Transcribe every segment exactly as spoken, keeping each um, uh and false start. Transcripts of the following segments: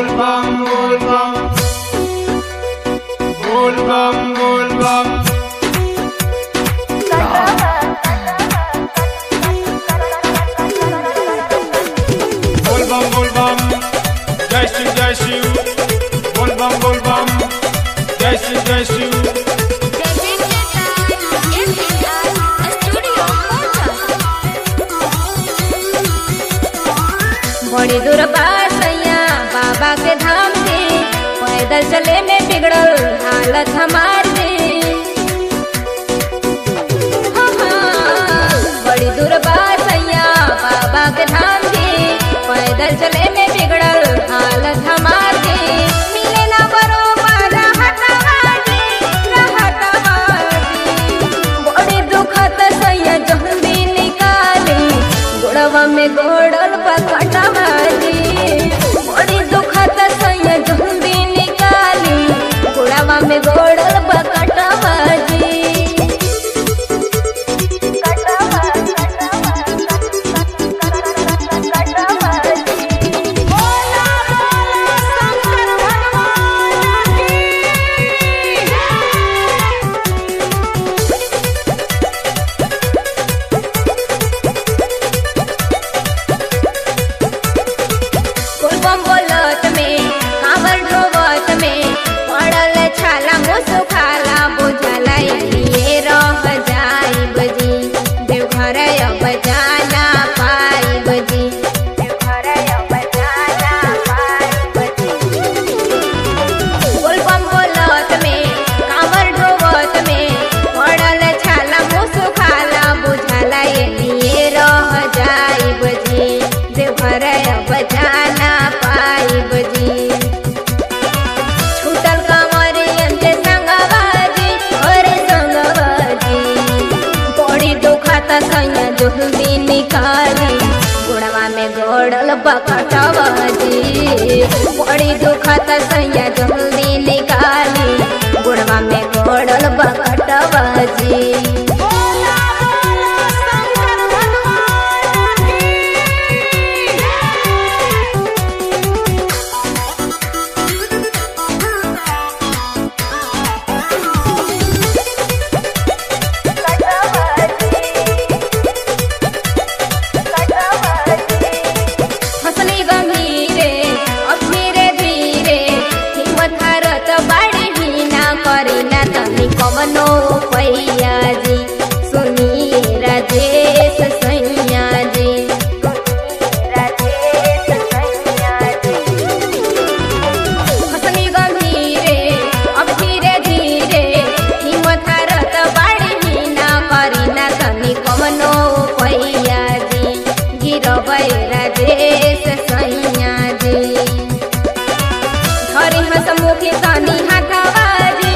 बोल बम बोल बम बोल बम बोल बम बोल बम बोल बम जय शिव जय शिव बोल बम बोल बम जय शिव जय शिव बड़ी दूर बासैया बाबा के धाम के पैदल चले में बिगड़ल हालत हमार दे। हाँ हाँ, बड़ी दूर बासैया बाबा के धाम के पैदल चले में बिगड़ल हालत हमार दे। मिले ना बरोबर रहतवा जी, रहतवा जी। बड़ी दुखत सैया जल्दी निकाली गोड़वा में गोड़ल पकड़वा जी। बड़ी दुखत सैया जल्दी निकाली गोड़वा में गोड़ल पकड़वा जी। बोलत में कांवर ढोवत में पड़ल छाला मुसुखाला बुझला ये रह जाई बजी देवघर अब जाना पाई बजी देवघर अब जाना पाई बजी। बोल बम बोलत में कांवर ढोवत में पड़ल छाला मुसुखाला बुझला ये रह जाई बजी देवघर अब जाना पाई बजी। छूटल कांवरियन के संगवाजी और संगवाजी बड़ी दुखत सैया जल्दी निकाली गोड़वा में गोड़ल बकटवा जी। बड़ी दुखत सैया जल्दी निकाली गोड़वा में गोड़ल बकटवा जी। कवनो पैया जी सुनी राजेश सैया जी राजेश सैया जी। हसनी गंभीरे अब धीरे धीरे हिम्मत हारत बाड़ी हीना करीना तनी कवनो पैया जी गिरबै राजेश सैया जी। धरी हसमुखी तनी हाथवा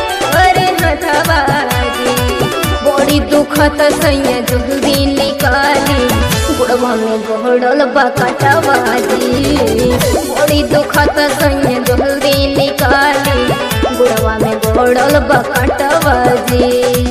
बड़ी दुखत सैया जल्दी निकाली गोड़वा में गोड़ल बकटवा जी। बड़ी दुखत सैया जल्दी निकाली गोड़वा में गोड़ल बकटवा जी।